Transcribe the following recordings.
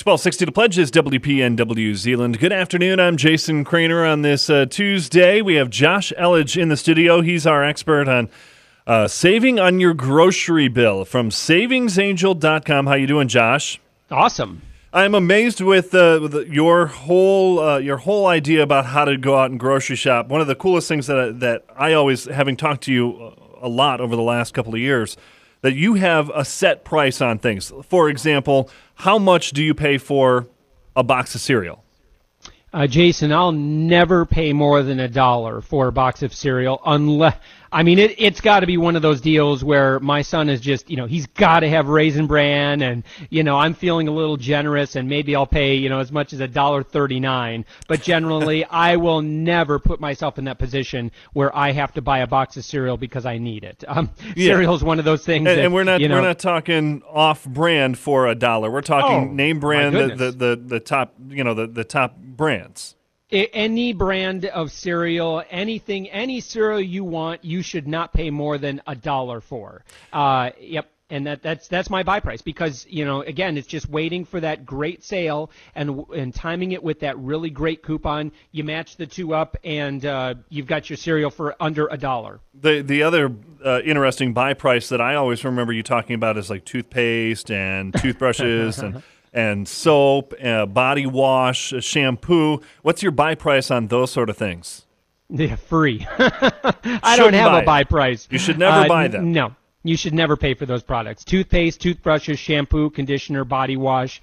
1260 The Pledge is WPNW Zeeland. Good afternoon. I'm Jason Craner. On this Tuesday, we have Josh Elledge in the studio. He's our expert on saving on your grocery bill from savingsangel.com. How you doing, Josh? Awesome. I'm amazed with your whole idea about how to go out and grocery shop. One of the coolest things that I always, having talked to you a lot over the last couple of years, that you have a set price on things. For example, how much do you pay for a box of cereal? Jason, I'll never pay more than $1 for a box of cereal unless, it's got to be one of those deals where my son is just, he's got to have Raisin Bran and, I'm feeling a little generous and maybe I'll pay, as much as $1.39. But generally, I will never put myself in that position where I have to buy a box of cereal because I need it. Cereal is one of those things. And we're not talking off brand for $1. We're talking name brand, the top, the top brands. Any brand of cereal, any cereal you want, you should not pay more than $1 for. Yep. And that's my buy price because, again, it's just waiting for that great sale and timing it with that really great coupon. You match the two up and you've got your cereal for under $1. The other interesting buy price that I always remember you talking about is like toothpaste and toothbrushes and soap, body wash, shampoo. What's your buy price on those sort of things? Yeah, free. I don't have a buy price. You should never buy them. No. You should never pay for those products. Toothpaste, toothbrushes, shampoo, conditioner, body wash.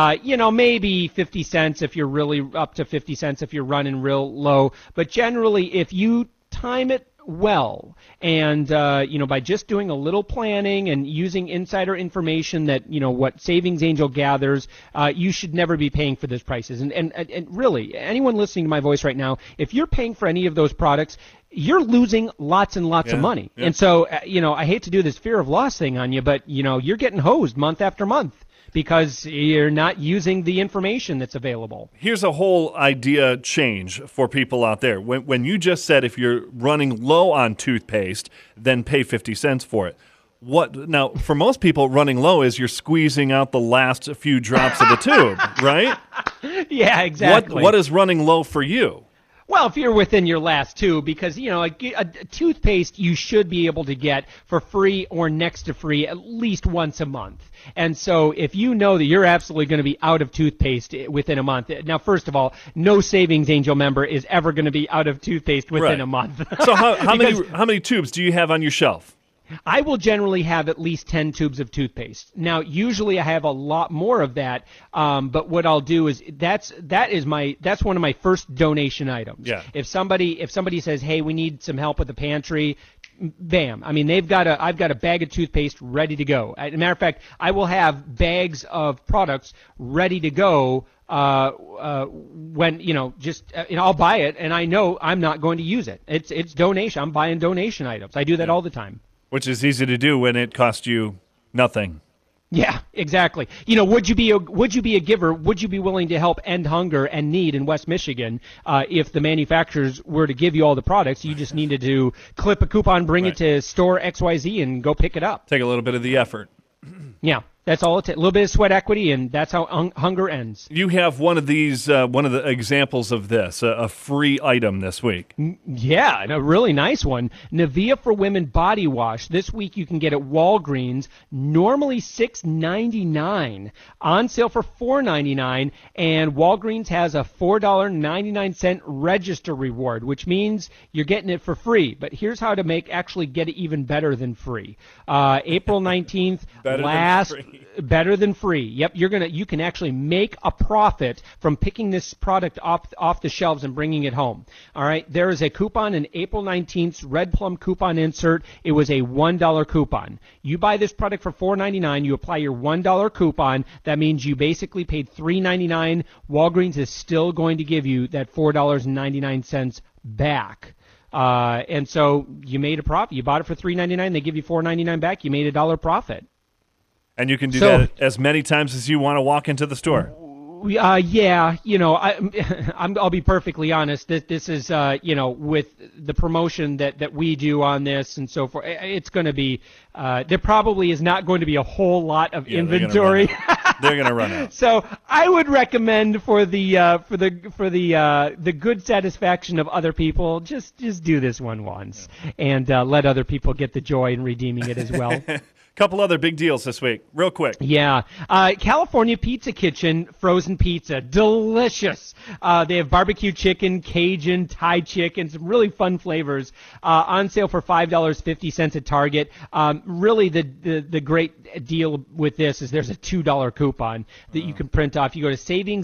Maybe 50 cents if you're really up to 50 cents if you're running real low. But generally, if you time it well and by just doing a little planning and using insider information that what Savings Angel gathers, you should never be paying for those prices. And really, anyone listening to my voice right now, if you're paying for any of those products, you're losing lots and lots of money. Yeah. And so I hate to do this fear of loss thing on you, but you're getting hosed month after month because you're not using the information that's available. Here's a whole idea change for people out there. When you just said if you're running low on toothpaste, then pay 50 cents for it. Now, for most people, running low is you're squeezing out the last few drops of the tube, right? Yeah, exactly. What is running low for you? Well, if you're within your last two, because, a toothpaste you should be able to get for free or next to free at least once a month. And so if you know that you're absolutely going to be out of toothpaste within a month, now, first of all, no Savings Angel member is ever going to be out of toothpaste within a month. So how many tubes do you have on your shelf? I will generally have at least 10 tubes of toothpaste. Now, usually I have a lot more of that, but what I'll do is that's one of my first donation items. Yeah. If somebody says, "Hey, we need some help with the pantry," bam. I've got a bag of toothpaste ready to go. As a matter of fact, I will have bags of products ready to go when I'll buy it and I know I'm not going to use it. It's donation. I'm buying donation items. I do that all the time. Which is easy to do when it costs you nothing. Yeah, exactly. Would you be a giver? Would you be willing to help end hunger and need in West Michigan if the manufacturers were to give you all the products? You just needed to clip a coupon, bring it to store XYZ, and go pick it up. Take a little bit of the effort. Yeah. That's all it takes. A little bit of sweat equity, and that's how hunger ends. You have one of these, one of the examples of this, a free item this week. Yeah, and a really nice one. Nivea for Women Body Wash. This week you can get at Walgreens, normally $6.99, on sale for $4.99, and Walgreens has a $4.99 register reward, which means you're getting it for free. But here's how to actually get it even better than free. April 19th, Better than free. Yep, you can actually make a profit from picking this product off the shelves and bringing it home. All right, there is a coupon in April 19th's Red Plum coupon insert. It was a $1 coupon. You buy this product for $4.99. You apply your $1 coupon. That means you basically paid $3.99. Walgreens is still going to give you that $4.99 back. And so you made a profit. You bought it for $3.99. They give you $4.99 back. You made $1 profit. And you can do that as many times as you want to walk into the store. Yeah, I'll be perfectly honest. This is, with the promotion that we do on this and so forth, it's going to be, there probably is not going to be a whole lot of inventory. they're going to run out. So I would recommend for the good satisfaction of other people, just do this one once and let other people get the joy in redeeming it as well. Couple other big deals this week, real quick. Yeah. California Pizza Kitchen frozen pizza. Delicious. They have barbecue chicken, Cajun, Thai chicken, some really fun flavors. On sale for $5.50 at Target. Really, the great deal with this is there's a $2 coupon that you can print off. You go to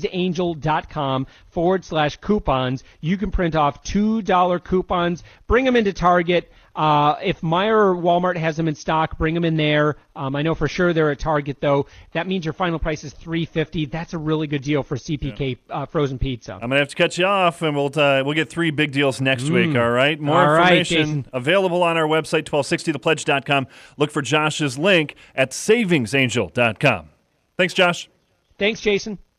savingsangel.com/coupons. You can print off $2 coupons. Bring them into Target. If Meijer or Walmart has them in stock, bring them in there. I know for sure they're at Target, though. That means your final price is $3.50. That's a really good deal for CPK frozen pizza. I'm going to have to cut you off, and we'll get 3 big deals next week, all right? More information available on our website, 1260thepledge.com. Look for Josh's link at savingsangel.com. Thanks, Josh. Thanks, Jason.